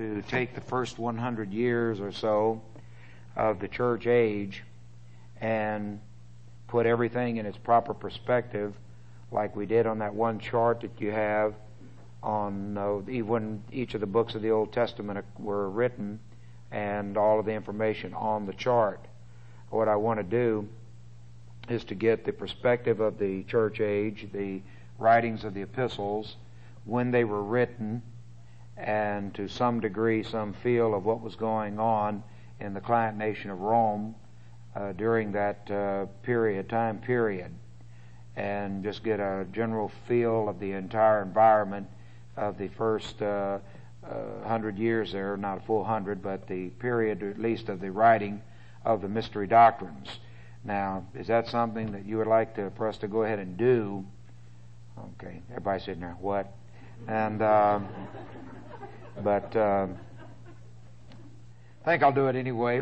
to take the first 100 years or so of the church age and put everything in its proper perspective, like we did on that one chart that you have on when each of the books of the Old Testament were written and all of the information on the chart. What I want to do is to get the perspective of the church age, the writings of the epistles, when they were written, and to some degree some feel of what was going on in the client nation of Rome during that time period, and just get a general feel of the entire environment of the first 100 years there, not a full 100, but the period at least of the writing of the mystery doctrines. Now, is that something that you would like for us to go ahead and do? Okay, everybody's sitting there, what? And but I think I'll do it anyway.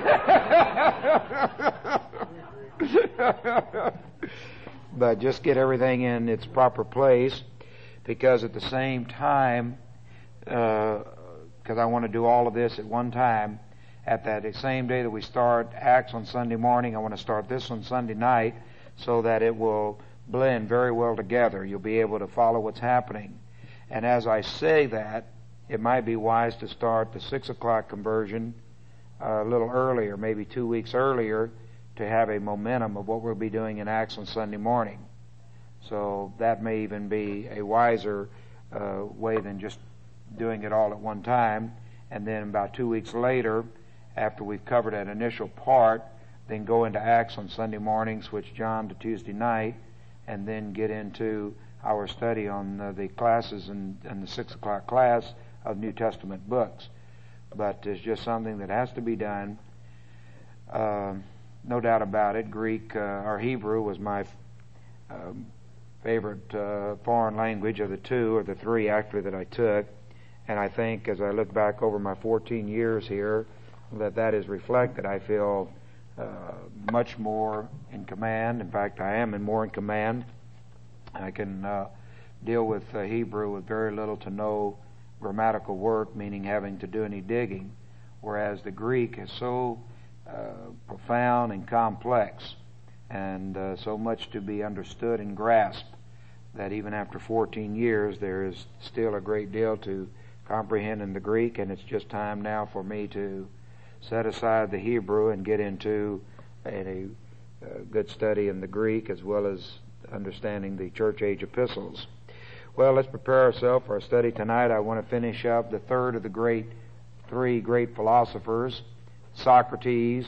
But just get everything in its proper place, because at the same time, because I want to do all of this at one time, at that same day that we start Acts on Sunday morning, I want to start this on Sunday night so that it will blend very well together. You'll be able to follow what's happening. And as I say that, it might be wise to start the 6 o'clock conversion a little earlier, maybe 2 weeks earlier, to have a momentum of what we'll be doing in Acts on Sunday morning. So that may even be a wiser way than just doing it all at one time, and then about 2 weeks later, after we've covered an initial part, then go into Acts on Sunday morning, switch John to Tuesday night, and then get into our study on the classes and the 6 o'clock class of New Testament books. But it's just something that has to be done. No doubt about it. Greek or Hebrew was my favorite foreign language of the two, or the three actually, that I took. And I think as I look back over my 14 years here, that is reflected. I feel much more in command. In fact, I am more in command. I can deal with Hebrew with very little to no grammatical work, meaning having to do any digging, whereas the Greek is so profound and complex, and so much to be understood and grasped, that even after 14 years there is still a great deal to comprehend in the Greek, and it's just time now for me to set aside the Hebrew and get into a good study in the Greek, as well as understanding the church age epistles. Well, let's prepare ourselves for our study tonight. I want to finish up the third of the three great philosophers, Socrates,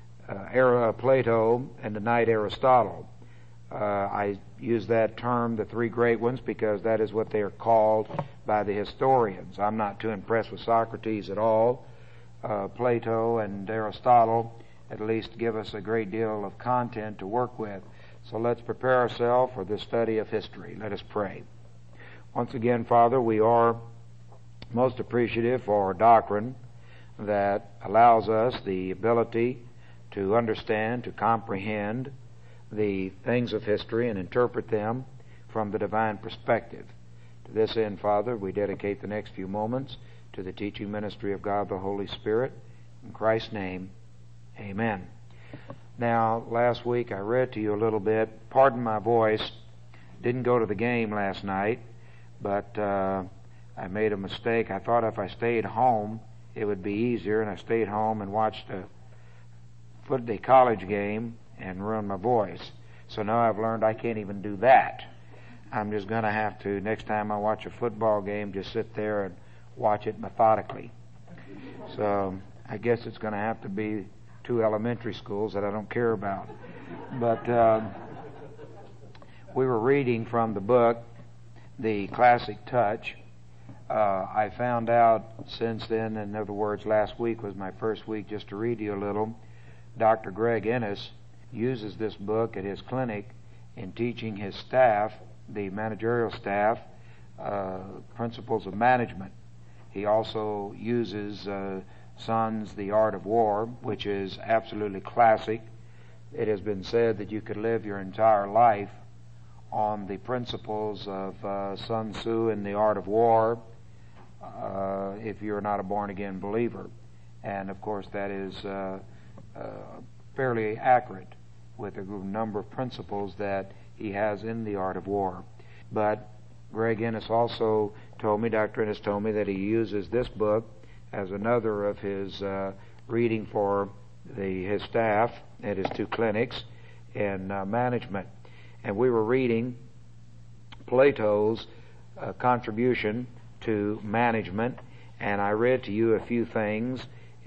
Plato, and tonight Aristotle. I use that term, the three great ones, because that is what they are called by the historians. I'm not too impressed with Socrates at all. Plato and Aristotle at least give us a great deal of content to work with. So let's prepare ourselves for this study of history. Let us pray. Once again, Father, we are most appreciative for our doctrine that allows us the ability to understand, to comprehend the things of history and interpret them from the divine perspective. To this end, Father, we dedicate the next few moments to the teaching ministry of God the Holy Spirit. In Christ's name, amen. Now, last week I read to you a little bit. Pardon my voice. Didn't go to the game last night, but I made a mistake. I thought if I stayed home it would be easier, and I stayed home and watched the college game and ruined my voice. So now I've learned I can't even do that. I'm just going to have to, next time I watch a football game, just sit there and watch it methodically. So I guess it's going to have to be 2 elementary schools that I don't care about. But we were reading from the book, The Classic Touch. I found out since then, in other words, last week was my first week just to read you a little, Dr. Greg Ennis uses this book at his clinic in teaching his staff, the managerial staff, principles of management. He also uses Son's The Art of War, which is absolutely classic. It has been said that you could live your entire life on the principles of Sun Tzu in The Art of War, if you're not a born-again believer. And, of course, that is fairly accurate with a number of principles that he has in The Art of War. But Greg Ennis also told me, Dr. Ennis told me, that he uses this book as another of his reading for his staff at his 2 clinics in management. And we were reading Plato's contribution to management, and I read to you a few things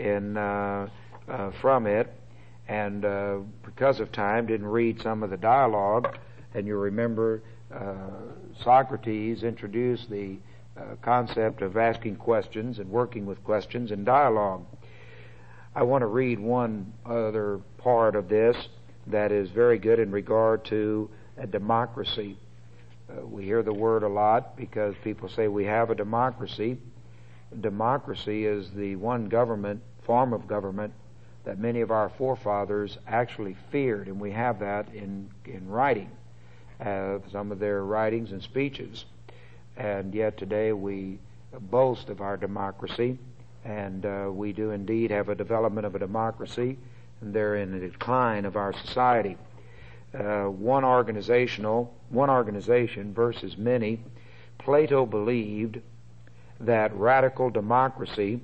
from it, and because of time didn't read some of the dialogue. And you remember Socrates introduced the concept of asking questions and working with questions in dialogue. I want to read one other part of this that is very good in regard to a democracy. We hear the word a lot because people say we have a democracy. Democracy is the one form of government that many of our forefathers actually feared, and we have that in writing, some of their writings and speeches. And yet today we boast of our democracy, and we do indeed have a development of a democracy, and they're in the decline of our society. One organization versus many. Plato believed that radical democracy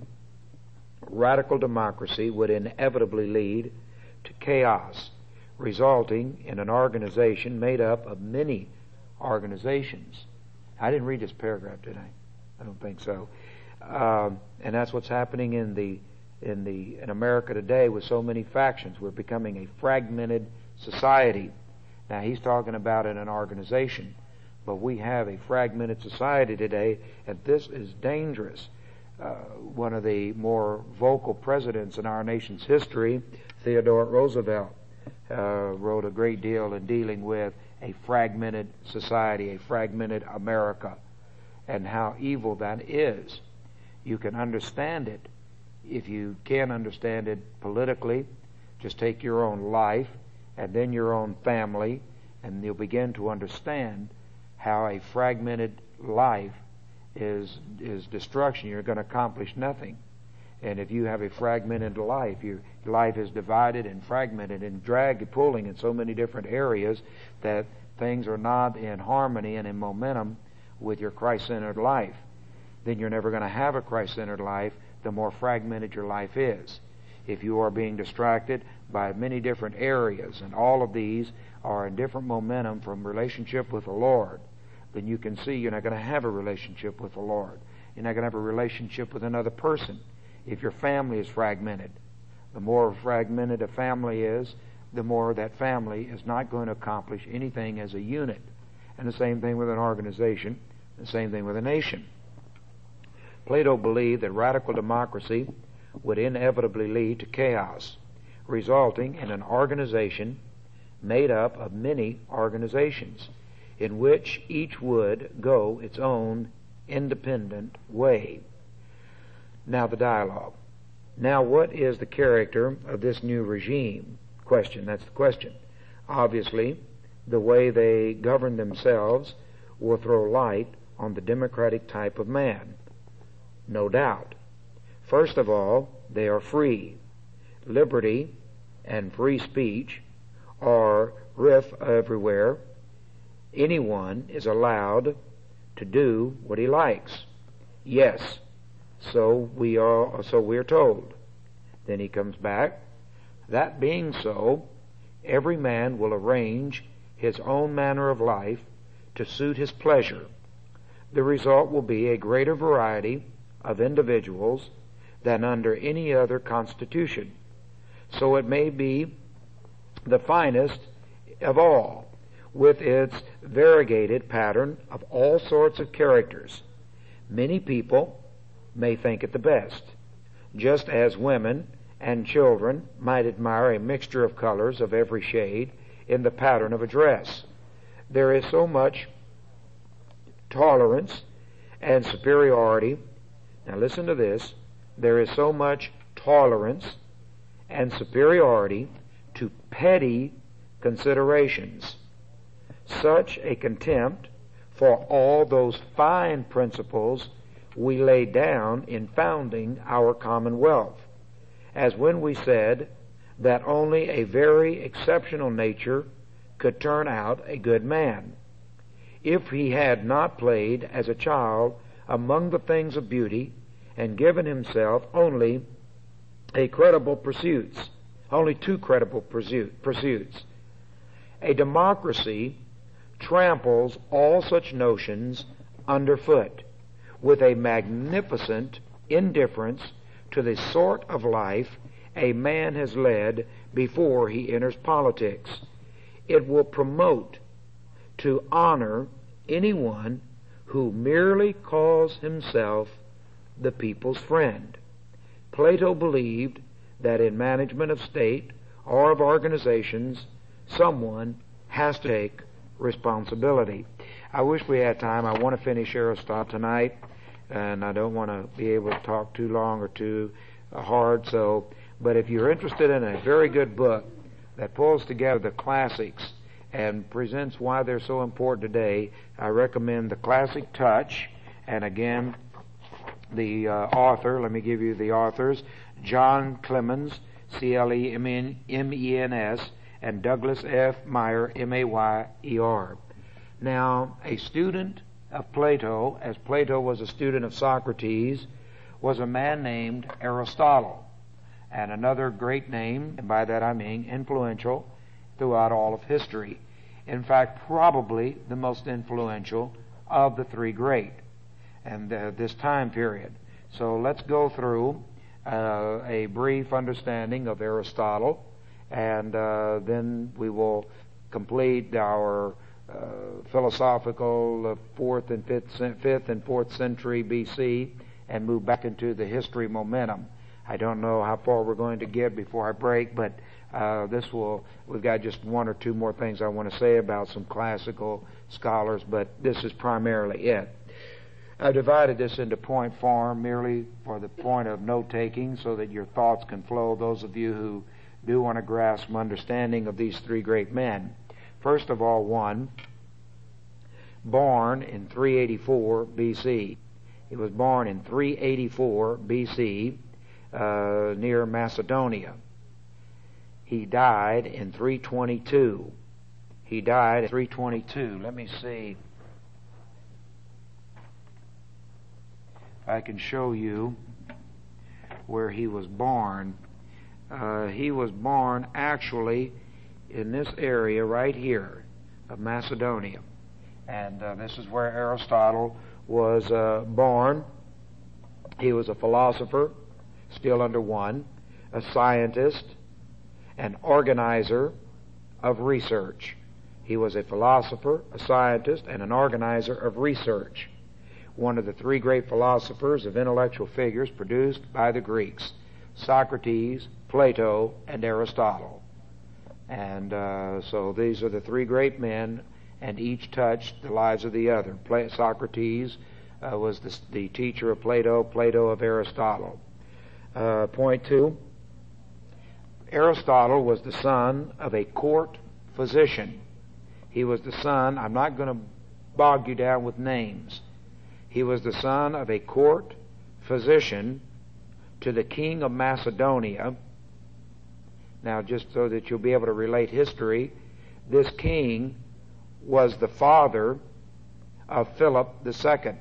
would inevitably lead to chaos, resulting in an organization made up of many organizations. I didn't read this paragraph, did I? I don't think so. And that's what's happening in America today with so many factions. We're becoming a fragmented society. Now, he's talking about in an organization, but we have a fragmented society today, and this is dangerous. One of the more vocal presidents in our nation's history, Theodore Roosevelt, wrote a great deal in dealing with a fragmented society, a fragmented America, and how evil that is. You can understand it. If you can't understand it politically, just take your own life and then your own family, and you'll begin to understand how a fragmented life is destruction. You're going to accomplish nothing. And if you have a fragmented life, your life is divided and fragmented and pulling in so many different areas that things are not in harmony and in momentum with your Christ-centered life, then you're never going to have a Christ-centered life the more fragmented your life is. If you are being distracted by many different areas, and all of these are in different momentum from relationship with the Lord, then you can see you're not going to have a relationship with the Lord. You're not going to have a relationship with another person. If your family is fragmented, the more fragmented a family is, the more that family is not going to accomplish anything as a unit. And the same thing with an organization, the same thing with a nation. Plato believed that radical democracy would inevitably lead to chaos, resulting in an organization made up of many organizations, in which each would go its own independent way. Now the dialogue. Now what is the character of this new regime? Question. That's the question. Obviously, the way they govern themselves will throw light on the democratic type of man. No doubt. First of all, they are free. Liberty and free speech are rife everywhere. Anyone is allowed to do what he likes. Yes, so we are told. Then he comes back. That being so, every man will arrange his own manner of life to suit his pleasure. The result will be a greater variety of individuals than under any other constitution. So it may be the finest of all, with its variegated pattern of all sorts of characters. Many people may think it the best, just as women and children might admire a mixture of colors of every shade in the pattern of a dress. There is so much tolerance and superiority. Now listen to this. There is so much tolerance and superiority to petty considerations, such a contempt for all those fine principles we laid down in founding our commonwealth, as when we said that only a very exceptional nature could turn out a good man. If he had not played as a child among the things of beauty and given himself only two credible pursuits. A democracy tramples all such notions underfoot with a magnificent indifference to the sort of life a man has led before he enters politics. It will promote to honor anyone who merely calls himself the people's friend. Plato believed that in management of state or of organizations, someone has to take responsibility. I wish we had time. I want to finish Aristotle tonight, and I don't want to be able to talk too long or too hard. But if you're interested in a very good book that pulls together the classics and presents why they're so important today, I recommend The Classic Touch. And again, the author, let me give you the authors, John Clemens, Clemens, and Douglas F. Meyer, Mayer. Now, a student of Plato, as Plato was a student of Socrates, was a man named Aristotle. And another great name, and by that I mean influential, throughout all of history. In fact, probably the most influential of the three great and this time period. So let's go through a brief understanding of Aristotle, and then we will complete our philosophical 4th and 5th and 4th century BC and move back into the history momentum. I don't know how far we're going to get before I break, but we've got just one or two more things I want to say about some classical scholars, but this is primarily it. I've divided this into point form merely for the point of note-taking so that your thoughts can flow, those of you who do want to grasp some understanding of these three great men. First of all, one, born in 384 BC. He was born in 384 BC near Macedonia. He died in 322. Let me see if I can show you where he was born. He was born actually in this area right here of Macedonia. And this is where Aristotle was born. He was a philosopher, still under one, a scientist, an organizer of research. He was a philosopher, a scientist, and an organizer of research. One of the three great philosophers of intellectual figures produced by the Greeks, Socrates, Plato, and Aristotle. And so these are the three great men, and each touched the lives of the other. Socrates was the teacher of Plato, Plato of Aristotle. Point two, Aristotle was the son of a court physician. He was the son, I'm not going to bog you down with names. He was the son of a court physician to the king of Macedonia. Now, just so that you'll be able to relate history, this king was the father of Philip II,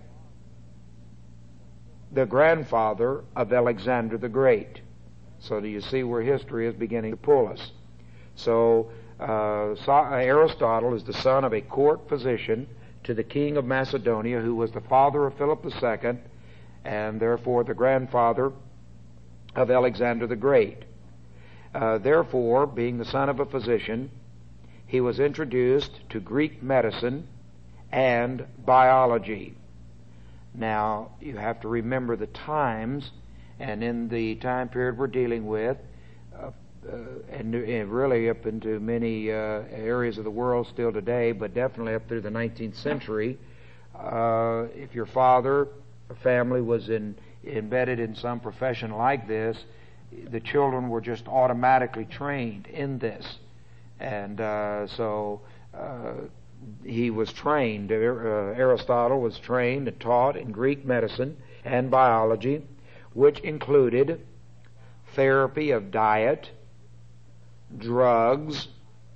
the grandfather of Alexander the Great. So do you see where history is beginning to pull us? So Aristotle is the son of a court physician to the king of Macedonia, who was the father of Philip II, and therefore the grandfather of Alexander the Great. Therefore, being the son of a physician, he was introduced to Greek medicine and biology. Now, you have to remember the times, and in the time period we're dealing with, and really up into many areas of the world still today, but definitely up through the 19th century, if your father or family was embedded in some profession like this, the children were just automatically trained in this. And so he was trained, Aristotle was trained and taught in Greek medicine and biology, which included therapy of diet, drugs,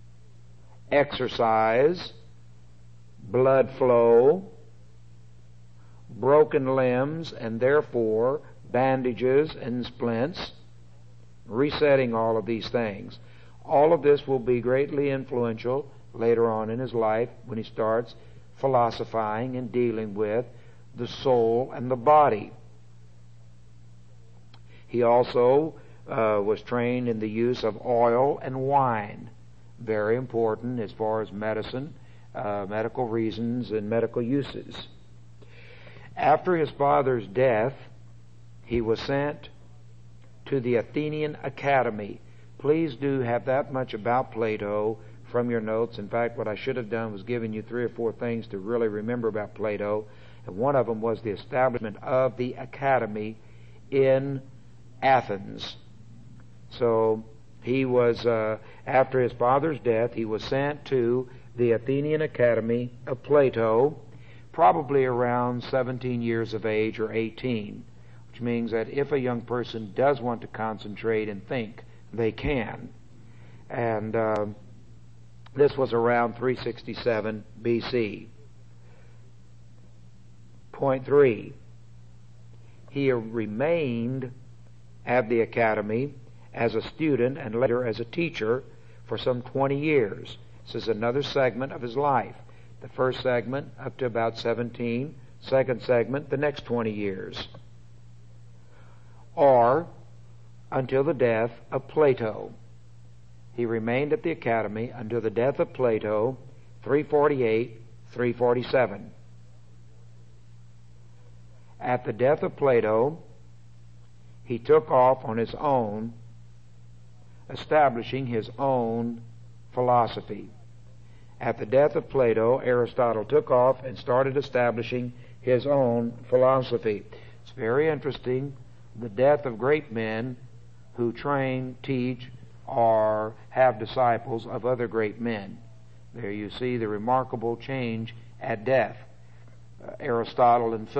exercise, blood flow, broken limbs, and therefore bandages and splints, resetting all of these things. All of this will be greatly influential later on in his life when he starts philosophizing and dealing with the soul and the body. He also was trained in the use of oil and wine. Very important as far as medicine, medical reasons, and medical uses. After his father's death, he was sent to the Athenian Academy. Please do have that much about Plato from your notes. In fact, what I should have done was given you 3 or 4 things to really remember about Plato. And one of them was the establishment of the Academy in Athens. So he was, after his father's death, he was sent to the Athenian Academy of Plato, probably around 17 years of age or 18, which means that if a young person does want to concentrate and think, they can. And this was around 367 BC. Point 3. He remained at the academy as a student and later as a teacher for some 20 years. This is another segment of his life. The first segment up to about 17, second segment the next 20 years. Or until the death of Plato. He remained at the academy until the death of Plato, 348, 347. At the death of Plato, he took off on his own, establishing his own philosophy. At the death of Plato, Aristotle took off and started establishing his own philosophy. It's very interesting, the death of great men who train, teach, or have disciples of other great men. There you see the remarkable change at death. Alexander and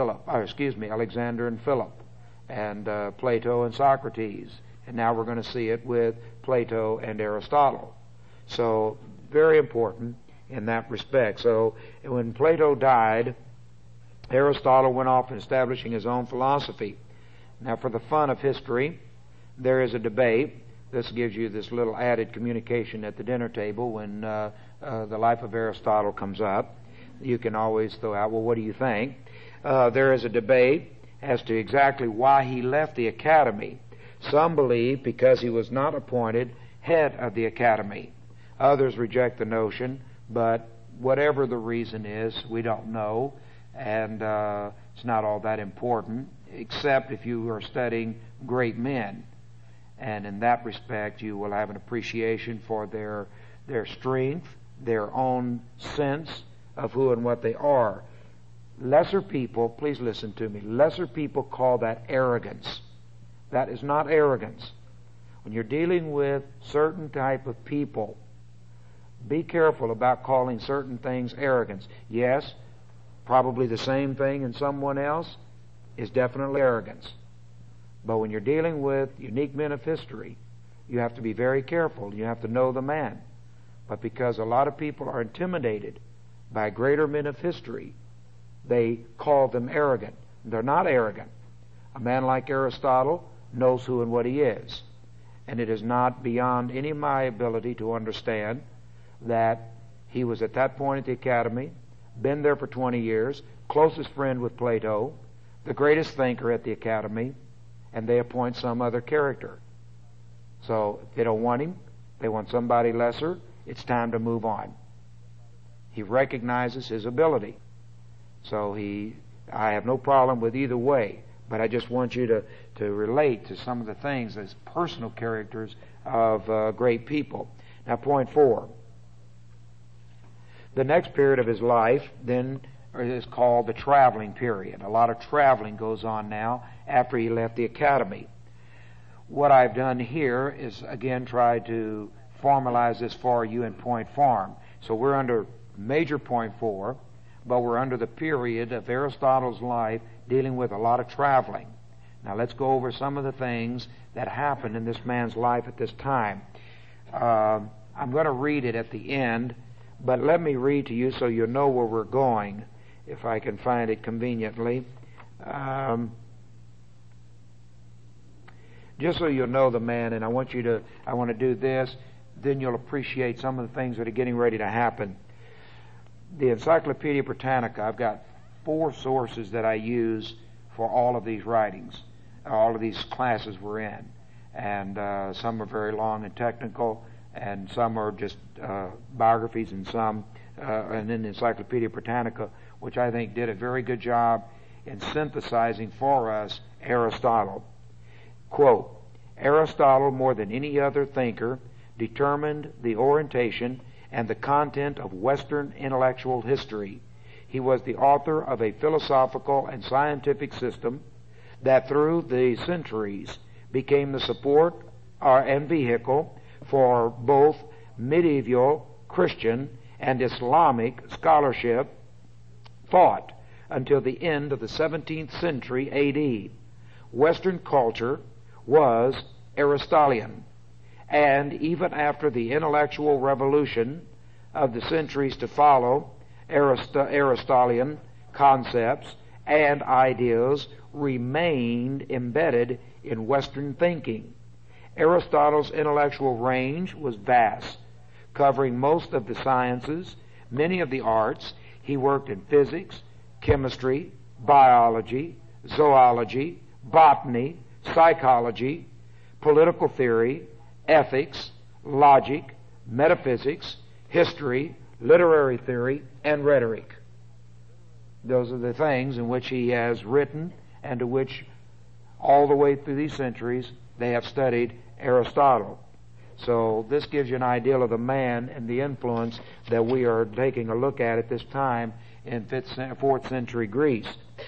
Philip, and Plato and Socrates. And now we're going to see it with Plato and Aristotle. So, very important in that respect. So, when Plato died, Aristotle went off and establishing his own philosophy. Now, for the fun of history, there is a debate. This gives you this little added communication at the dinner table when the life of Aristotle comes up. You can always throw out, well, what do you think? There is a debate as to exactly why he left the academy. Some believe because he was not appointed head of the academy. Others reject the notion, but whatever the reason is, we don't know, and it's not all that important, except if you are studying great men. And in that respect, you will have an appreciation for their strength, their own sense of who and what they are. Lesser people, please listen to me, lesser people call that arrogance. That is not arrogance. When you're dealing with certain type of people, be careful about calling certain things arrogance. Yes, probably the same thing in someone else is definitely arrogance. But when you're dealing with unique men of history, you have to be very careful. You have to know the man. But because a lot of people are intimidated by greater men of history, they call them arrogant. They're not arrogant. A man like Aristotle knows who and what he is. And it is not beyond any of my ability to understand that he was at that point at the academy, been there for 20 years, closest friend with Plato, the greatest thinker at the academy, and they appoint some other character. So if they don't want him, they want somebody lesser, it's time to move on. He recognizes his ability. So I have no problem with either way, but I just want you to relate to some of the things as personal characters of great people. Now, point 4. The next period of his life then is called the traveling period. A lot of traveling goes on now after he left the academy. What I've done here is, again, try to formalize this for you in point form. So we're under major point 4, but we're under the period of Aristotle's life dealing with a lot of traveling. Now let's go over some of the things that happened in this man's life at this time. I'm going to read it at the end, but let me read to you so you'll know where we're going, if I can find it conveniently. Just so you'll know the man, and I want to do this, then you'll appreciate some of the things that are getting ready to happen. The Encyclopedia Britannica, I've got 4 sources that I use for all of these writings, all of these classes we're in. And some are very long and technical, and some are just biographies, and some, and then the Encyclopedia Britannica, which I think did a very good job in synthesizing for us Aristotle. Quote, Aristotle, more than any other thinker, determined the orientation and the content of Western intellectual history. He was the author of a philosophical and scientific system that through the centuries became the support and vehicle for both medieval Christian and Islamic scholarship thought until the end of the 17th century A.D. Western culture was Aristotelian, and even after the intellectual revolution of the centuries to follow, Aristotelian concepts and ideas remained embedded in Western thinking. Aristotle's intellectual range was vast, covering most of the sciences, many of the arts. He worked in physics, chemistry, biology, zoology, botany, psychology, political theory, ethics, logic, metaphysics, history, literary theory, and rhetoric. Those are the things in which he has written, and to which all the way through these centuries they have studied Aristotle. So this gives you an idea of the man and the influence that we are taking a look at this time in 4th century Greece.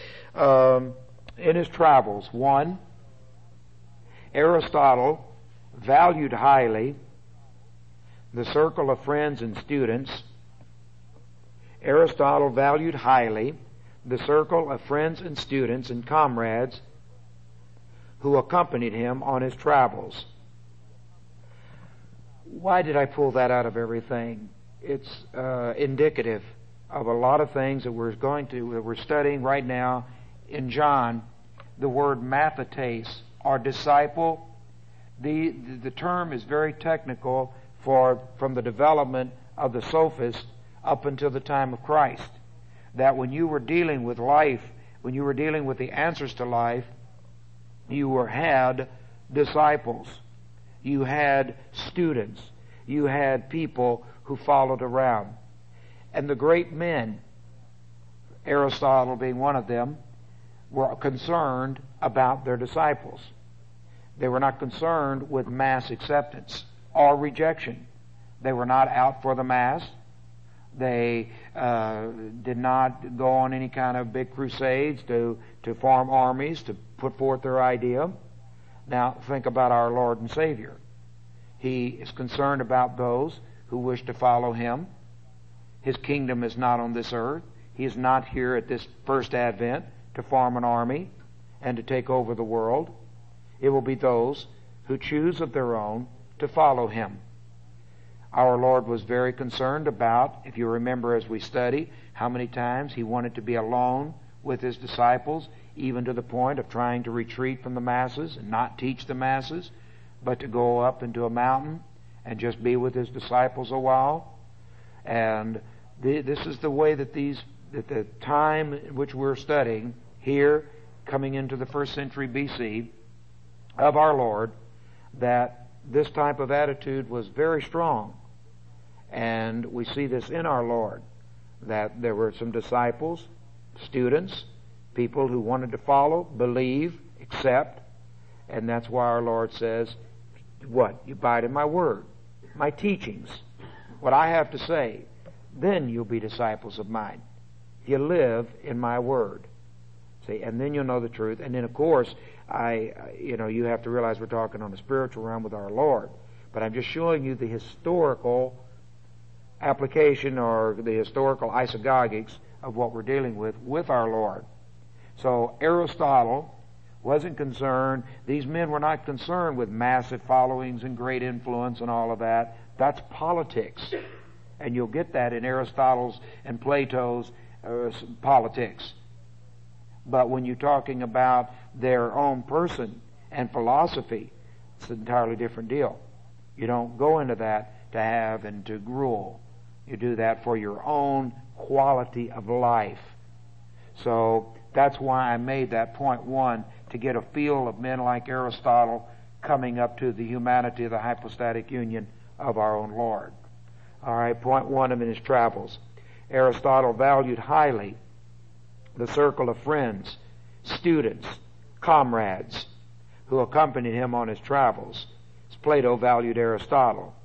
In his travels, 1, Aristotle valued highly the circle of friends and students. Aristotle valued highly the circle of friends and students and comrades who accompanied him on his travels. Why did I pull that out of everything? It's indicative of a lot of things that we're studying right now in John. The word mathetes, or disciple, the term is very technical from the development of the sophists up until the time of Christ. That when you were dealing with life, when you were dealing with the answers to life, you had disciples, you had students, you had people who followed around. And the great men, Aristotle being one of them, were concerned about their disciples. They were not concerned with mass acceptance or rejection. They were not out for the mass. They did not go on any kind of big crusades to form armies to put forth their idea. Now think about our Lord and Savior. He is concerned about those who wish to follow Him. His kingdom is not on this earth. He is not here at this first advent to form an army and to take over the world. It will be those who choose of their own to follow Him. Our Lord was very concerned about, if you remember as we study, how many times He wanted to be alone with His disciples, even to the point of trying to retreat from the masses and not teach the masses, but to go up into a mountain and just be with His disciples a while. And this is the way that the time in which we're studying here, coming into the 1st century BC, of our Lord, that this type of attitude was very strong. And we see this in our Lord, that there were some disciples, students, people who wanted to follow, believe, accept, and that's why our Lord says, what? You abide in my word, my teachings, what I have to say, then you'll be disciples of mine. You live in my word. See, and then you'll know the truth. And then, of course, you have to realize we're talking on a spiritual realm with our Lord. But I'm just showing you the historical application or the historical isagogics of what we're dealing with our Lord. So Aristotle wasn't concerned, these men were not concerned with massive followings and great influence and all of that. That's politics. And you'll get that in Aristotle's and Plato's politics. But when you're talking about their own person and philosophy, it's an entirely different deal. You don't go into that to have and to rule. You do that for your own quality of life. So that's why I made that point one, to get a feel of men like Aristotle coming up to the humanity of the hypostatic union of our own Lord. All right, point one of his travels. Aristotle valued highly the circle of friends, students, comrades who accompanied him on his travels, as Plato valued Aristotle.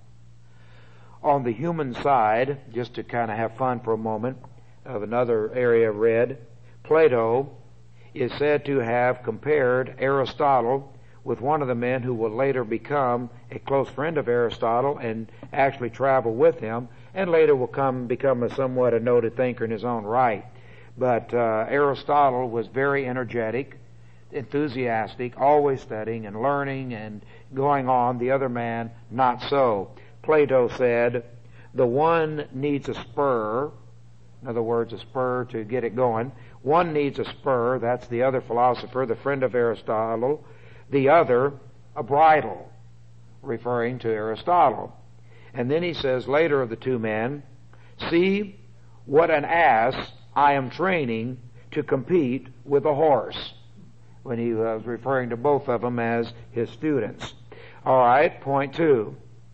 On the human side, just to kind of have fun for a moment, of another area read, Plato is said to have compared Aristotle with one of the men who will later become a close friend of Aristotle and actually travel with him, and later will become a somewhat a noted thinker in his own right. But Aristotle was very energetic, enthusiastic, always studying and learning and going on. The other man, not so. Plato said, the one needs a spur, in other words, a spur to get it going. One needs a spur, that's the other philosopher, the friend of Aristotle. The other, a bridle, referring to Aristotle. And then he says later of the two men, see what an ass I am training to compete with a horse, when he was referring to both of them as his students. All right, point two.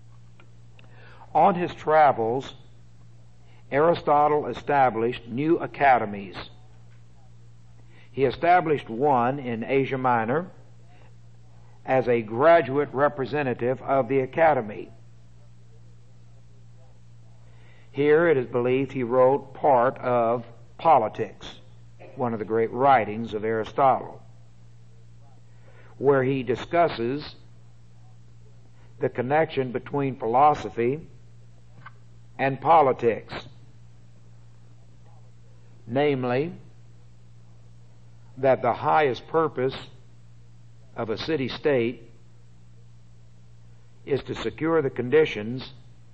On his travels, Aristotle established new academies. He established one in Asia Minor as a graduate representative of the academy. Here it is believed he wrote part of Politics, one of the great writings of Aristotle, where he discusses the connection between philosophy and politics, namely that the highest purpose of a city-state is to secure the conditions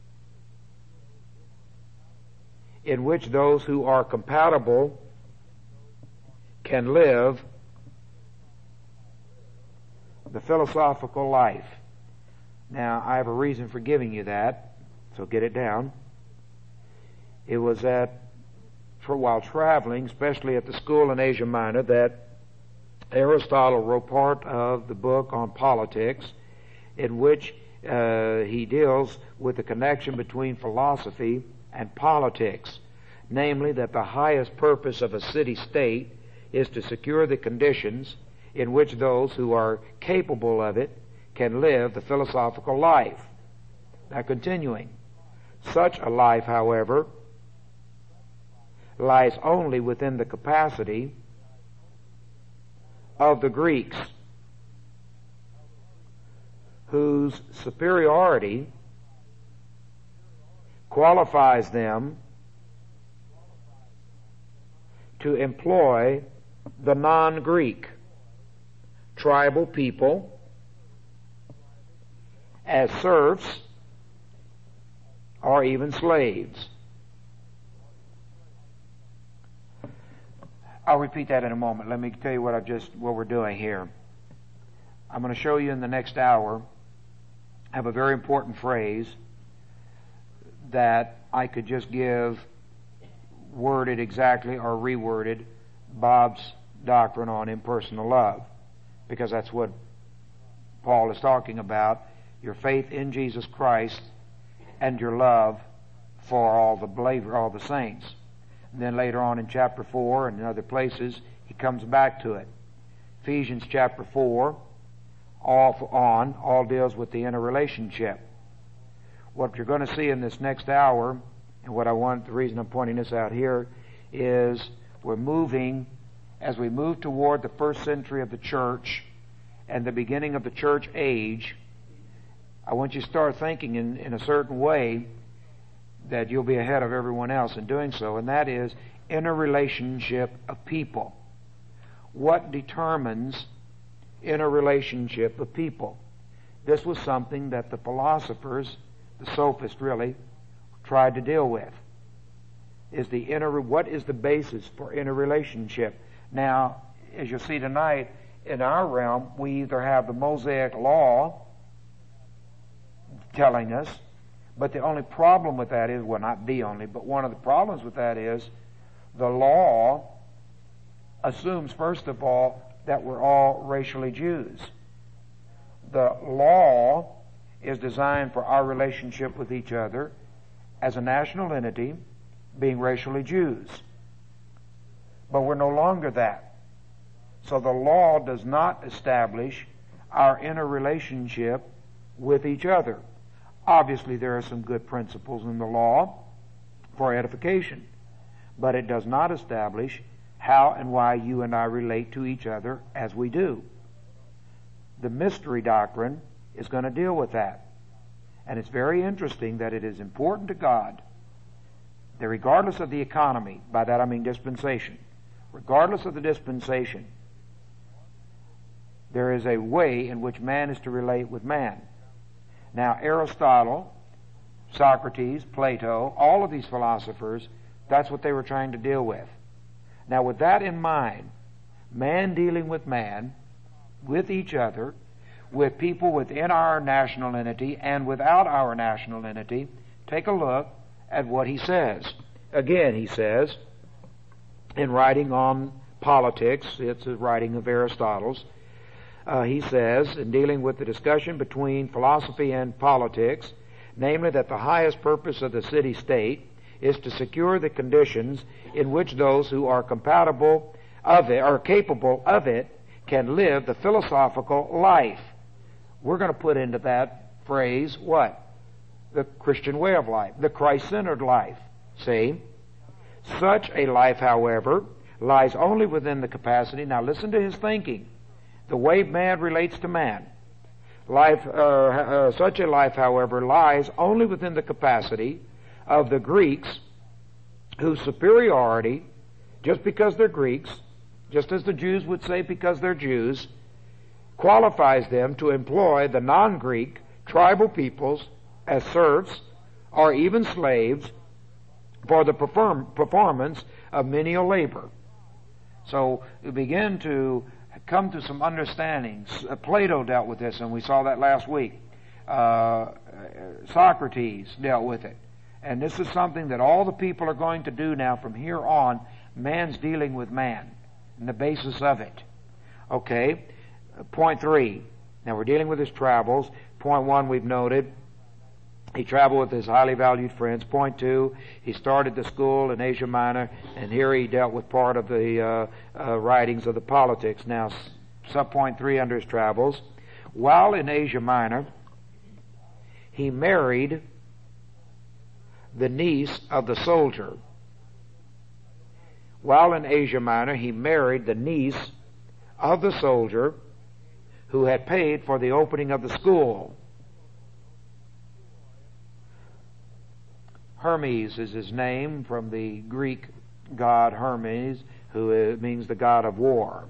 in which those who are compatible can live the philosophical life. Now, I have a reason for giving you that, so get it down. It was while traveling, especially at the school in Asia Minor, that Aristotle wrote part of the book on politics, in which he deals with the connection between philosophy and politics, namely that the highest purpose of a city-state is to secure the conditions in which those who are capable of it can live the philosophical life. Now, continuing, such a life, however, lies only within the capacity of the Greeks, whose superiority qualifies them to employ the non-Greek tribal people as serfs or even slaves. I'll repeat that in a moment. Let me tell you what we're doing here. I'm going to show you in the next hour. I have a very important phrase that I could just give worded exactly or reworded Bob's doctrine on impersonal love, because that's what Paul is talking about, your faith in Jesus Christ and your love for all the saints. And then later on in chapter 4 and in other places, he comes back to it. Ephesians chapter 4, all deals with the interrelationship. What you're going to see in this next hour, and the reason I'm pointing this out here, is as we move toward the first century of the church and the beginning of the church age, I want you to start thinking in a certain way that you'll be ahead of everyone else in doing so, and that is interrelationship of people. what determines inner relationship of people. This was something that the philosophers, the sophists really, tried to deal with. What is the basis for inner relationship? Now, as you'll see tonight, in our realm, we either have the Mosaic Law telling us, but the only problem with that is, well, not the only, but one of the problems with that is the law assumes, first of all, that we're all racially Jews. The law is designed for our relationship with each other as a national entity, being racially Jews. But we're no longer that. So the law does not establish our inner relationship with each other. Obviously, there are some good principles in the law for edification, but it does not establish how and why you and I relate to each other as we do. The mystery doctrine is going to deal with that. And it's very interesting that it is important to God that regardless of the economy, by that I mean dispensation, regardless of the dispensation, there is a way in which man is to relate with man. Now, Aristotle, Socrates, Plato, all of these philosophers, that's what they were trying to deal with. Now, with that in mind, man dealing with man, with each other, with people within our national entity and without our national entity, take a look at what he says. Again, he says, in writing on politics, it's a writing of Aristotle's, he says, in dealing with the discussion between philosophy and politics, namely that the highest purpose of the city-state is to secure the conditions in which those who are compatible of it, or capable of it, can live the philosophical life. We're going to put into that phrase what? The Christian way of life, the Christ-centered life. See? Such a life, however, lies only within the capacity. Now listen to his thinking. The way man relates to man. Such a life, however, lies only within the capacity of the Greeks, whose superiority, just because they're Greeks, just as the Jews would say because they're Jews, qualifies them to employ the non-Greek tribal peoples as serfs or even slaves for the performance of menial labor. So we begin to come to some understandings. Plato dealt with this, and we saw that last week. Socrates dealt with it. And this is something that all the people are going to do now from here on. Man's dealing with man and the basis of it. Okay. Point 3. Now we're dealing with his travels. Point 1 we've noted. He traveled with his highly valued friends. Point 2, he started the school in Asia Minor, and here he dealt with part of the writings of the politics. Now, subpoint 3 under his travels. While in Asia Minor, he married the niece of the soldier. While in Asia Minor, he married the niece of the soldier who had paid for the opening of the school. Hermes is his name, from the Greek god Hermes, who means the god of war.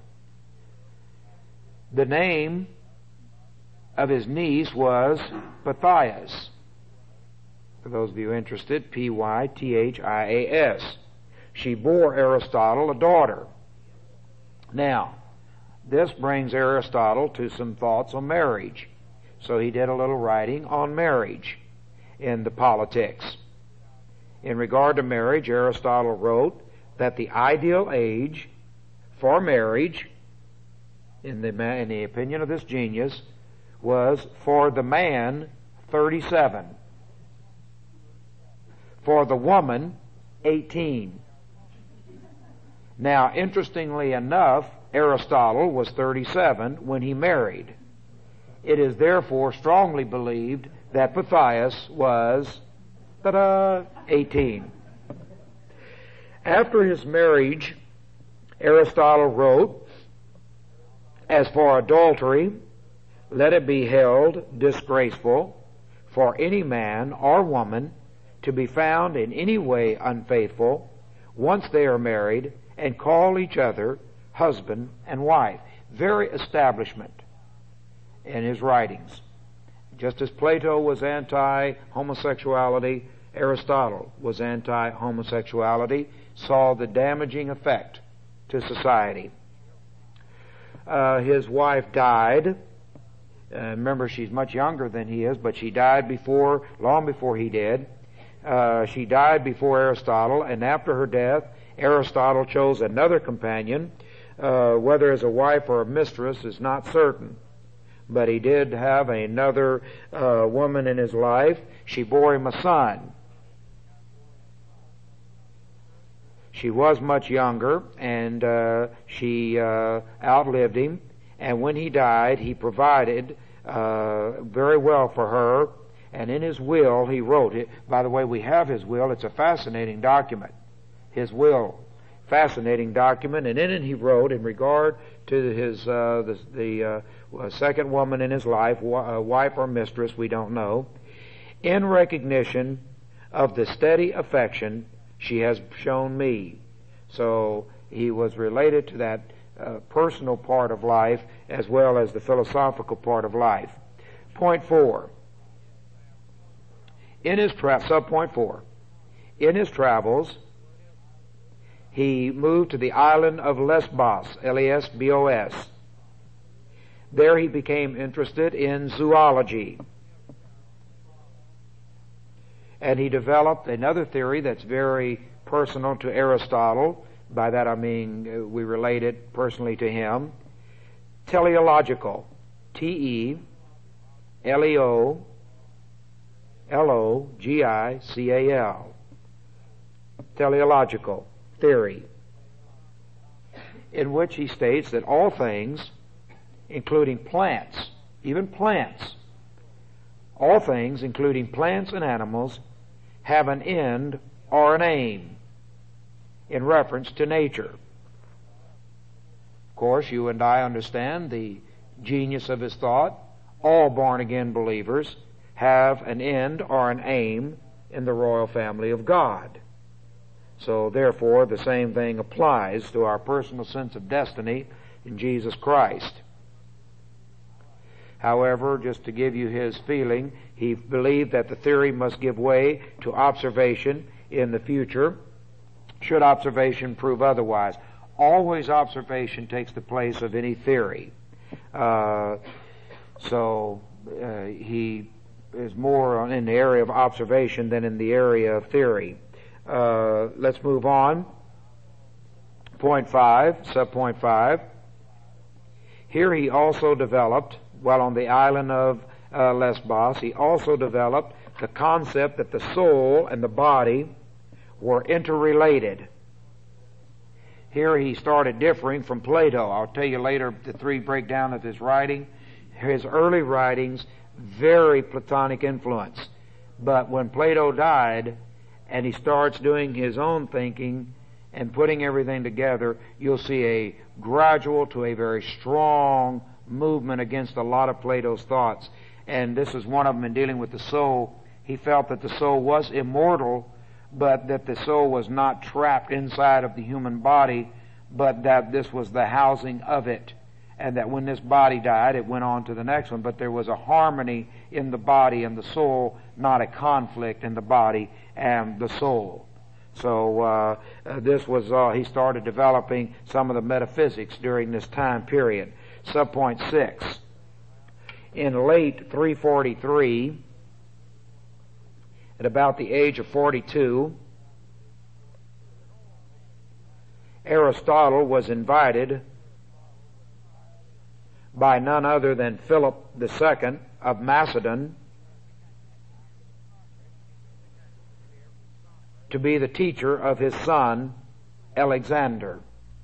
The name of his niece was Pythias. For those of you interested, Pythias. She bore Aristotle a daughter. Now, this brings Aristotle to some thoughts on marriage. So he did a little writing on marriage in the Politics. In regard to marriage, Aristotle wrote that the ideal age for marriage, in the opinion of this genius, was for the man 37, for the woman 18. Now, interestingly enough, Aristotle was 37 when he married. It is therefore strongly believed that Pythias was 18. After his marriage, Aristotle wrote, as for adultery, let it be held disgraceful for any man or woman to be found in any way unfaithful once they are married and call each other husband and wife. Very establishment in his writings. Just as Plato was anti-homosexuality, Aristotle was anti-homosexuality, saw the damaging effect to society. His wife died. Remember, she's much younger than he is, but she died long before he did. She died before Aristotle, and after her death, Aristotle chose another companion. Whether as a wife or a mistress is not certain. But he did have another woman in his life. She bore him a son. She was much younger, and she outlived him. And when he died, he provided very well for her. And in his will, he wrote it. By the way, we have his will. It's a fascinating document. His will, fascinating document. And in it, he wrote, in regard to his the second woman in his life, wife or mistress, we don't know, in recognition of the steady affection she has shown me. So he was related to that personal part of life as well as the philosophical part of life. Point 4. Subpoint 4. In his travels, he moved to the island of Lesbos, Lesbos. There he became interested in zoology. And he developed another theory that's very personal to Aristotle. By that I mean we relate it personally to him. Teleological. Teleological. Teleological theory, in which he states that all things, including plants, even plants, all things, including plants and animals, have an end or an aim in reference to nature. Of course, you and I understand the genius of his thought. All born-again believers have an end or an aim in the royal family of God. So, therefore, the same thing applies to our personal sense of destiny in Jesus Christ. However, just to give you his feeling, he believed that the theory must give way to observation in the future, should observation prove otherwise. Always observation takes the place of any theory. He is more in the area of observation than in the area of theory. Let's move on. Point 5, subpoint 5. Here he also developed, while on the island of Lesbos, he also developed the concept that the soul and the body were interrelated. Here he started differing from Plato. I'll tell you later the three breakdown of his writing. His early writings, very Platonic influence. But when Plato died, and he starts doing his own thinking and putting everything together, you'll see a gradual to a very strong movement against a lot of Plato's thoughts. And this is one of them in dealing with the soul. He felt that the soul was immortal, but that the soul was not trapped inside of the human body, but that this was the housing of it. And that when this body died, it went on to the next one. But there was a harmony in the body and the soul, not a conflict in the body and the soul. So this was he started developing some of the metaphysics during this time period. Subpoint 6. In late 343, at about the age of 42, Aristotle was invited by none other than Philip II of Macedon to be the teacher of his son Alexander.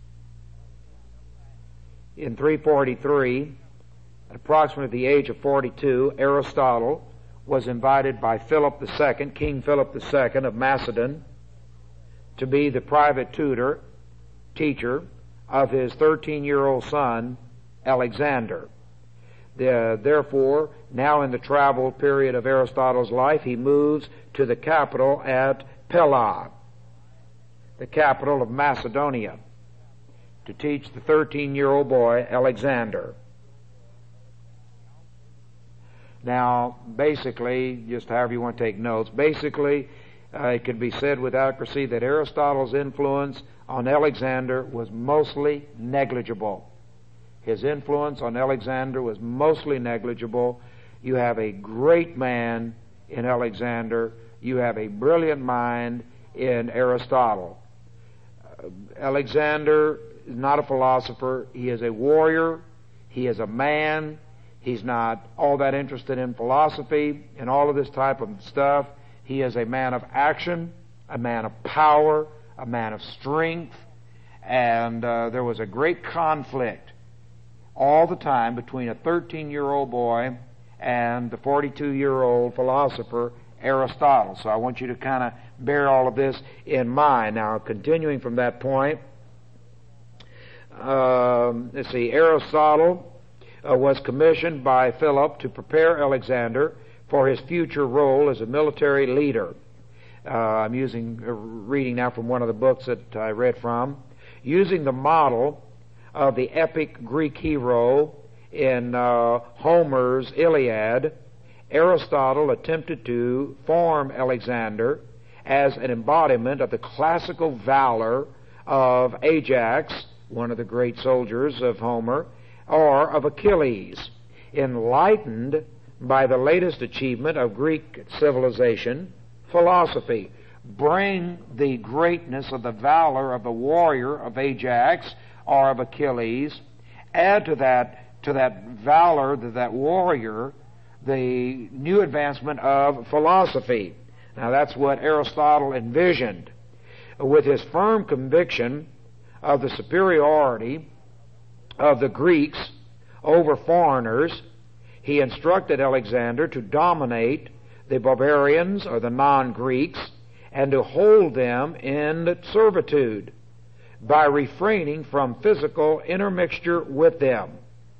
In 343, at approximately the age of 42, Aristotle was invited by Philip II, King Philip II of Macedon, to be the private teacher of his 13-year-old son Alexander. Therefore, now in the travel period of Aristotle's life, he moves to the capital at Pella, the capital of Macedonia, to teach the 13-year-old boy, Alexander. Now, basically, just however you want to take notes, basically, it could be said with accuracy that Aristotle's influence on Alexander was mostly negligible. His influence on Alexander was mostly negligible. You have a great man in Alexander. You have a brilliant mind in Aristotle. Alexander is not a philosopher. He is a warrior. He is a man. He's not all that interested in philosophy and all of this type of stuff. He is a man of action, a man of power, a man of strength. And there was a great conflict all the time between a 13-year-old boy and the 42-year-old philosopher Aristotle. So I want you to kind of bear all of this in mind. Now, continuing from that point, let's see, Aristotle was commissioned by Philip to prepare Alexander for his future role as a military leader. I'm reading now from one of the books that I read from. Using the model of the epic Greek hero in Homer's Iliad, Aristotle attempted to form Alexander as an embodiment of the classical valor of Ajax, one of the great soldiers of Homer, or of Achilles, enlightened by the latest achievement of Greek civilization, philosophy. Bring the greatness of the valor of the warrior of Ajax or of Achilles, add to that valor, to that warrior, the new advancement of philosophy. Now that's what Aristotle envisioned. With his firm conviction of the superiority of the Greeks over foreigners, he instructed Alexander to dominate the barbarians or the non-Greeks and to hold them in servitude by refraining from physical intermixture with them.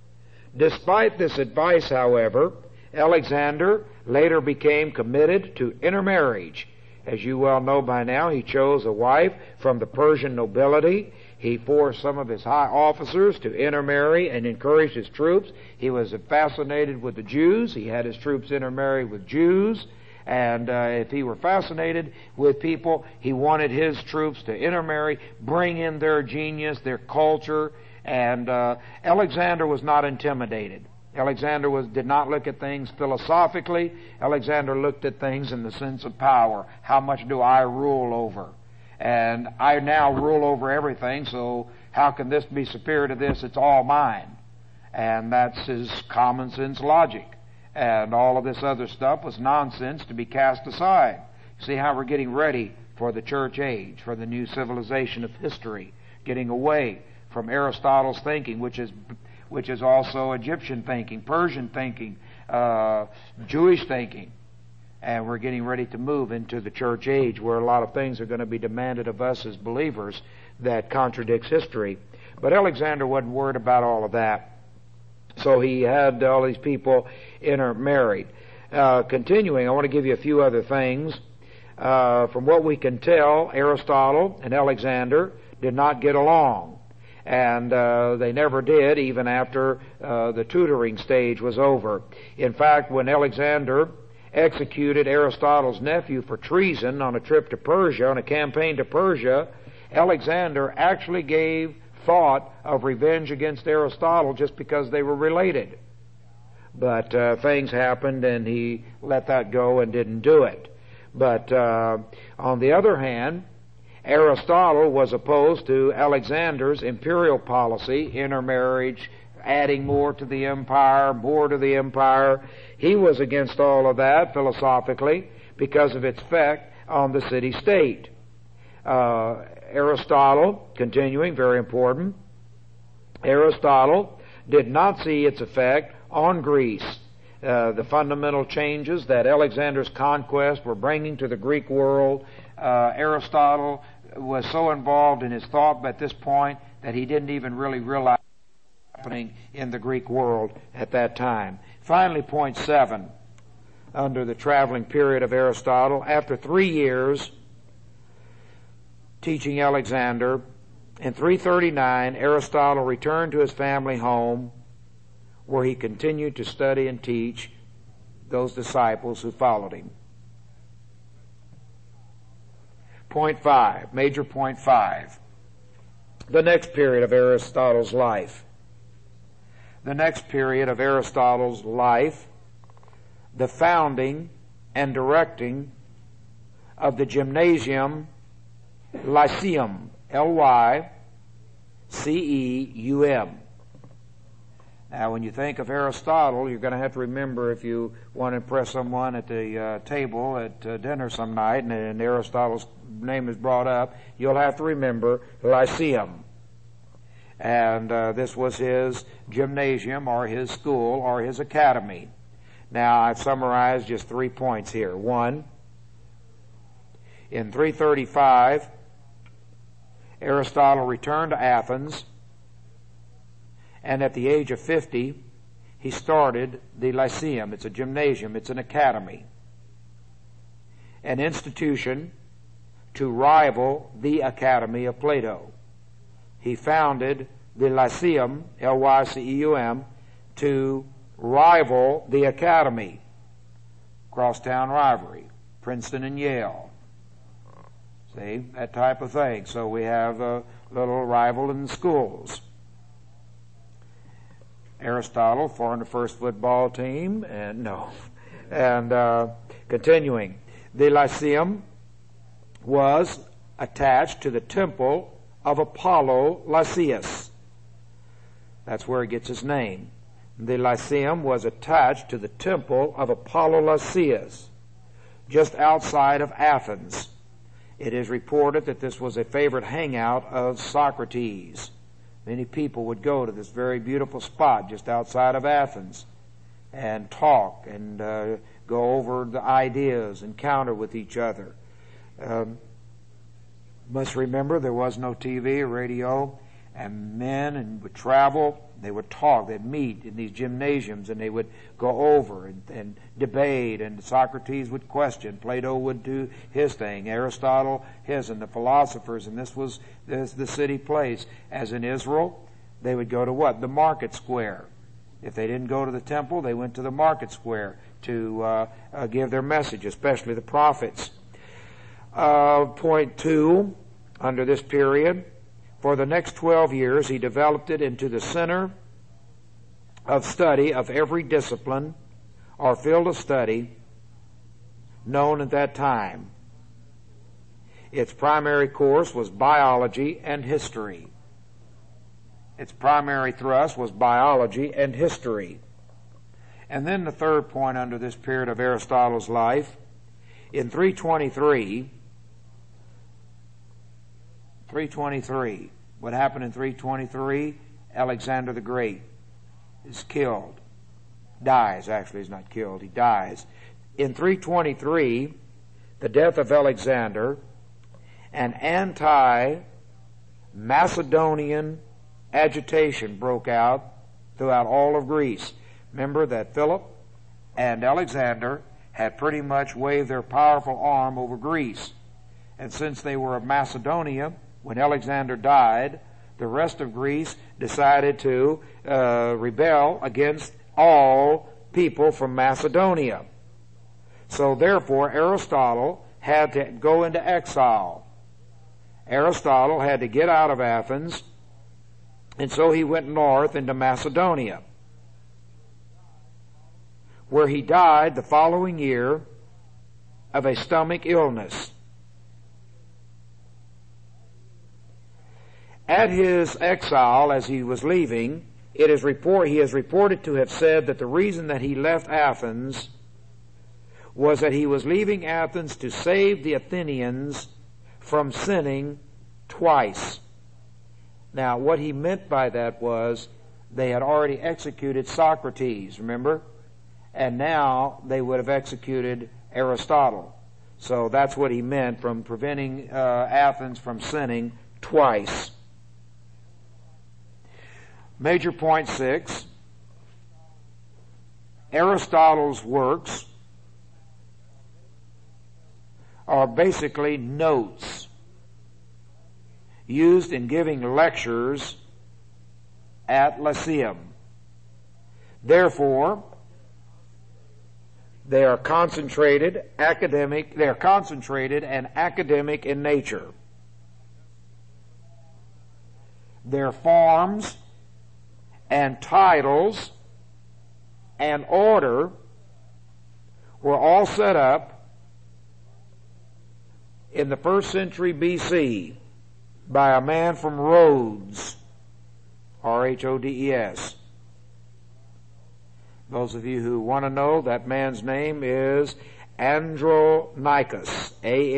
Despite this advice, however, Alexander later became committed to intermarriage. As you well know by now, he chose a wife from the Persian nobility. He forced some of his high officers to intermarry and encouraged his troops. He was fascinated with the Jews. He had his troops intermarry with Jews. And if he were fascinated with people, he wanted his troops to intermarry, bring in their genius, their culture. And Alexander was not intimidated. Alexander did not look at things philosophically. Alexander looked at things in the sense of power. How much do I rule over? And I now rule over everything, so how can this be superior to this? It's all mine. And that's his common sense logic. And all of this other stuff was nonsense to be cast aside. See how we're getting ready for the church age, for the new civilization of history, getting away from Aristotle's thinking, which is also Egyptian thinking, Persian thinking, Jewish thinking. And we're getting ready to move into the church age where a lot of things are going to be demanded of us as believers that contradicts history. But Alexander wasn't worried about all of that. So he had all these people intermarried. Continuing, I want to give you a few other things. From what we can tell, Aristotle and Alexander did not get along. And they never did, even after the tutoring stage was over. In fact, when Alexander executed Aristotle's nephew for treason on a trip to Persia, on a campaign to Persia, Alexander actually gave thought of revenge against Aristotle just because they were related. But things happened and he let that go and didn't do it. But on the other hand, Aristotle was opposed to Alexander's imperial policy, intermarriage, adding more to the empire, more to the empire. He was against all of that philosophically because of its effect on the city-state. Aristotle, continuing, very important, Aristotle did not see its effect on Greece. The fundamental changes that Alexander's conquest were bringing to the Greek world, Aristotle was so involved in his thought at this point that he didn't even really realize what was happening in the Greek world at that time. Finally, point 7, under the traveling period of Aristotle, after 3 years teaching Alexander, In 339, Aristotle returned to his family home, where he continued to study and teach those disciples who followed him. Point 5, major point 5. The next period of Aristotle's life. The next period of Aristotle's life, the founding and directing of the Gymnasium Lyceum, Lyceum. Now, when you think of Aristotle, you're going to have to remember, if you want to impress someone at the table at dinner some night and Aristotle's name is brought up, you'll have to remember Lyceum. And this was his gymnasium or his school or his academy. Now, I've summarized just 3 points here. 1, in 335, Aristotle returned to Athens, and at the age of 50, he started the Lyceum. It's a gymnasium. It's an academy. An institution to rival the Academy of Plato. He founded the Lyceum, Lyceum, to rival the Academy. Crosstown rivalry. Princeton and Yale. See, that type of thing. So we have a little rival in the schools. Aristotle formed the first football team, and continuing. The Lyceum was attached to the temple of Apollo Lyceus. That's where it gets its name. The Lyceum was attached to the temple of Apollo Lyceus, just outside of Athens. It is reported that this was a favorite hangout of Socrates. Many people would go to this very beautiful spot just outside of Athens and talk and go over the ideas, encounter with each other. Must remember there was no TV or radio, and men would travel, they would talk, they'd meet in these gymnasiums, and they would go over and debate, and Socrates would question, Plato would do his thing, Aristotle his, and the philosophers, and this was the city place. As in Israel, they would go to what? The market square. If they didn't go to the temple, they went to the market square to give their message, especially the prophets. Point 2, under this period, for the next 12 years, he developed it into the center of study of every discipline or field of study known at that time. Its primary course was biology and history. Its primary thrust was biology and history. And then the third point under this period of Aristotle's life, in 323, what happened in 323? Alexander the Great is killed. Dies, actually, he's not killed, he dies. In 323, the death of Alexander, an anti-Macedonian agitation broke out throughout all of Greece. Remember that Philip and Alexander had pretty much waved their powerful arm over Greece. And since they were of Macedonia, when Alexander died, the rest of Greece decided to rebel against all people from Macedonia. So therefore, Aristotle had to go into exile. Aristotle had to get out of Athens, and so he went north into Macedonia, where he died the following year of a stomach illness. At his exile, as he was leaving, he is reported to have said that the reason that he left Athens was that he was leaving Athens to save the Athenians from sinning twice. Now, what he meant by that was they had already executed Socrates, remember? And now they would have executed Aristotle. So that's what he meant from preventing Athens from sinning twice. Major point 6, Aristotle's works are basically notes. used in giving lectures at Lyceum. Therefore, they are concentrated and academic in nature. Their forms and titles and order were all set up in the 1st century BC by a man from Rhodes, Rhodes. Those of you who want to know, that man's name is Andronicus,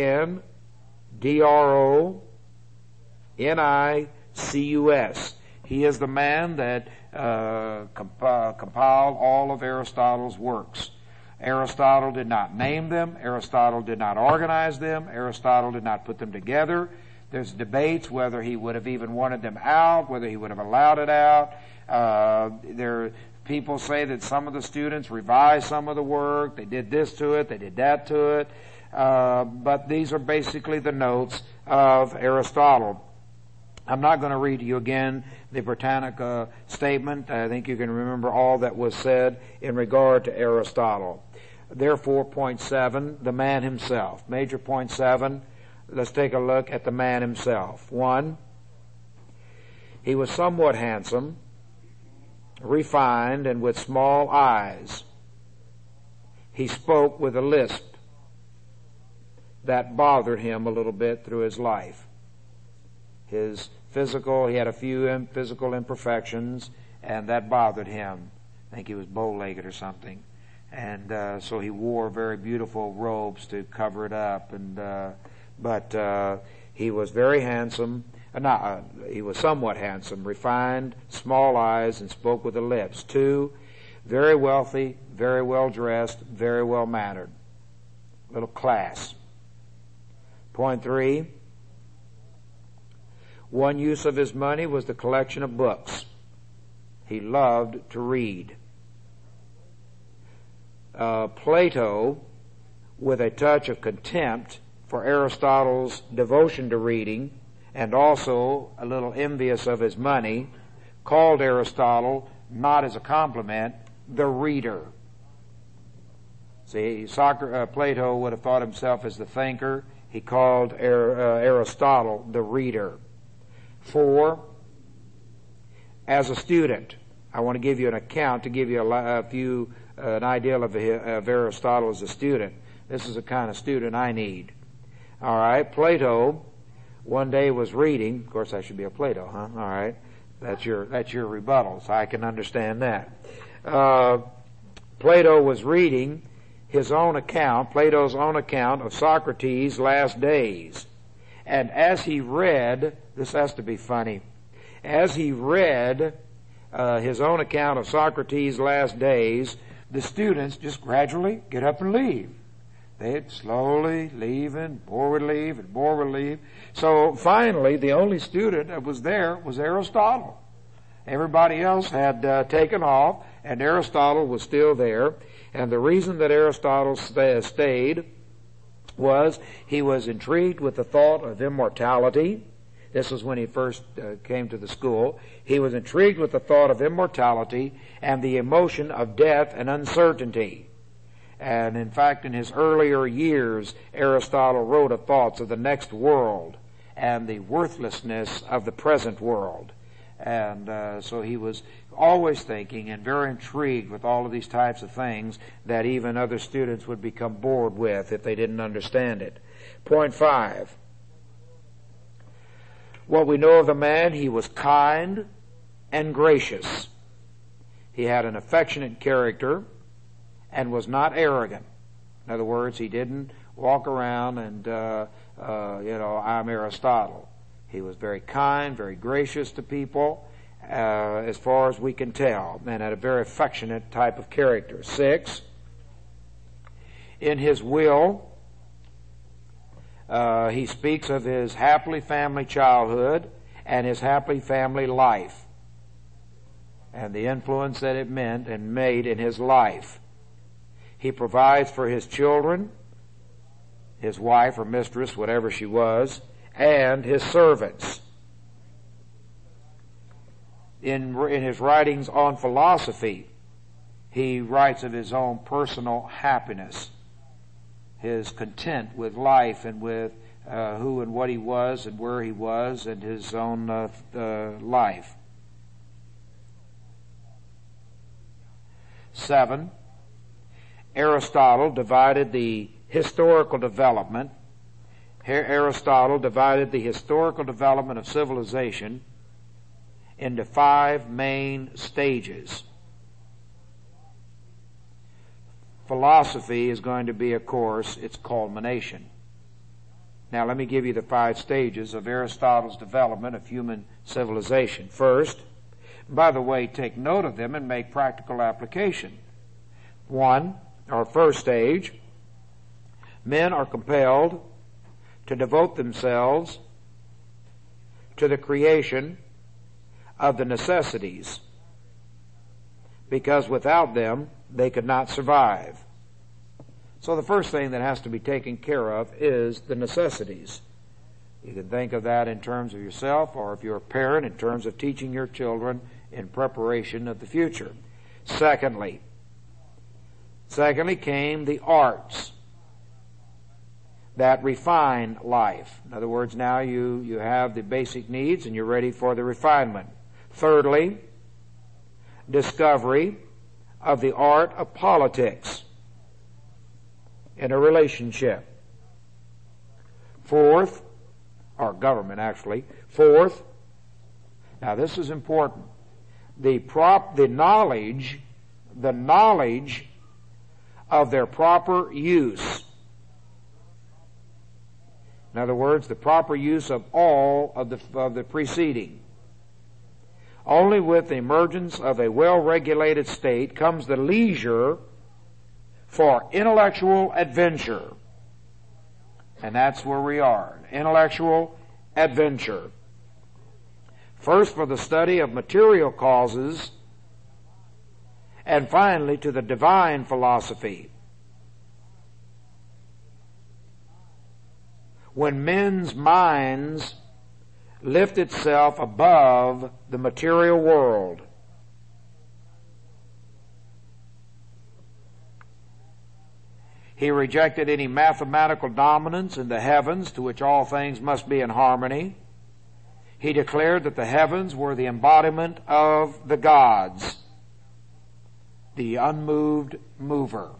Andronicus. He is the man that compiled all of Aristotle's works. Aristotle did not name them. Aristotle did not organize them. Aristotle did not put them together. There's debates whether he would have even wanted them out, whether he would have allowed it out. People say that some of the students revised some of the work. They did this to it. They did that to it. But these are basically the notes of Aristotle. I'm not going to read to you again the Britannica statement. I think you can remember all that was said in regard to Aristotle. Therefore, point 7, the man himself. Major point 7, let's take a look at the man himself. 1, he was somewhat handsome, refined, and with small eyes. He spoke with a lisp that bothered him a little bit through his life. He had a few physical imperfections, and that bothered him. I think he was bow-legged or something. And so he wore very beautiful robes to cover it up. But he was very handsome. He was somewhat handsome, refined, small eyes, and spoke with the lips. 2, very wealthy, very well dressed, very well mannered. Little class. Point 3, one use of his money was the collection of books. He loved to read. Plato, with a touch of contempt for Aristotle's devotion to reading, and also a little envious of his money, called Aristotle, not as a compliment, the reader. See, Plato would have thought himself as the thinker. He called Aristotle the reader. 4, as a student. I want to give you an account to give you an idea of Aristotle as a student. This is the kind of student I need. All right, Plato one day was reading. Of course, I should be a Plato, huh? All right, that's your rebuttal, so I can understand that. Plato was reading Plato's own account of Socrates' last days. And as he read, this has to be funny, as he read his own account of Socrates' last days, the students just gradually get up and leave. They'd slowly leave, and more would leave, and more would leave. So finally, the only student that was there was Aristotle. Everybody else had taken off, and Aristotle was still there. And the reason that Aristotle stayed was he was intrigued with the thought of immortality. This was when he first came to the school. He was intrigued with the thought of immortality and the emotion of death and uncertainty. And in fact, in his earlier years, Aristotle wrote of thoughts of the next world and the worthlessness of the present world. And so he was always thinking and very intrigued with all of these types of things that even other students would become bored with if they didn't understand it. Point 5. What we know of the man, he was kind and gracious. He had an affectionate character and was not arrogant. In other words, he didn't walk around and, I'm Aristotle. He was very kind, very gracious to people, as far as we can tell, and had a very affectionate type of character. 6, in his will, he speaks of his happily family childhood and his happy family life and the influence that it meant and made in his life. He provides for his children, his wife or mistress, whatever she was, and his servants. in his writings on philosophy, he writes of his own personal happiness, his content with life and with who and what he was and where he was and his own life. 7. Aristotle divided the historical development of civilization into 5 main stages. Philosophy is going to be, of course, its culmination. Now let me give you the 5 stages of Aristotle's development of human civilization. First, by the way, take note of them and make practical application. 1, or first stage, men are compelled to devote themselves to the creation of the necessities, because without them they could not survive. So the first thing that has to be taken care of is the necessities. You can think of that in terms of yourself, or if you're a parent, in terms of teaching your children in preparation of the future. Secondly came the arts that refine life. In other words, now you have the basic needs and you're ready for the refinement. Thirdly, discovery of the art of politics in a relationship. Fourth, or government actually. Fourth, now this is important, the knowledge of their proper use. In other words, the proper use of all of the preceding. Only with the emergence of a well-regulated state comes the leisure for intellectual adventure. And that's where we are, intellectual adventure. First for the study of material causes, and finally to the divine philosophy. When men's minds lift itself above the material world, he rejected any mathematical dominance in the heavens, to which all things must be in harmony. He declared that the heavens were the embodiment of the gods, the unmoved mover.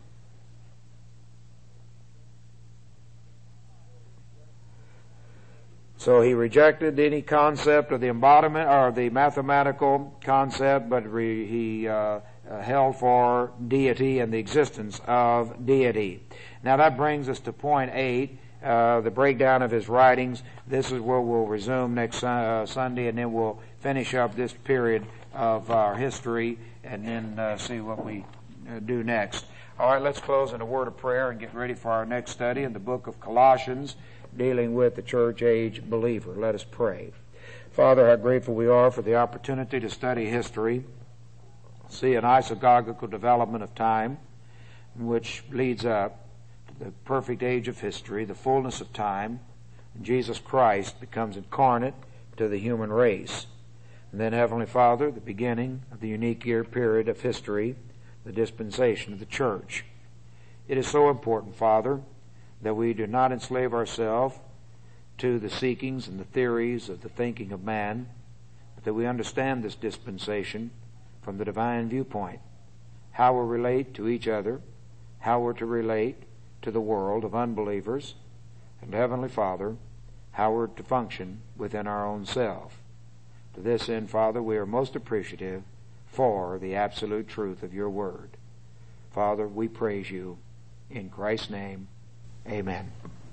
So he rejected any concept of the embodiment or the mathematical concept, but he held for deity and the existence of deity. Now that brings us to point 8, the breakdown of his writings. This is where we'll resume next Sunday, and then we'll finish up this period of our history and then see what we do next. All right, let's close in a word of prayer and get ready for our next study in the book of Colossians, dealing with the church age believer. Let us pray. Father, how grateful we are for the opportunity to study history, see an isagogical development of time, which leads up to the perfect age of history, the fullness of time. Jesus Christ becomes incarnate to the human race. And then, Heavenly Father, the beginning of the unique year period of history, the dispensation of the church. It is so important, Father, that we do not enslave ourselves to the seekings and the theories of the thinking of man, but that we understand this dispensation from the divine viewpoint, how we relate to each other, how we're to relate to the world of unbelievers, and Heavenly Father, how we're to function within our own self. To this end, Father, we are most appreciative for the absolute truth of your word. Father, we praise you in Christ's name. Amen.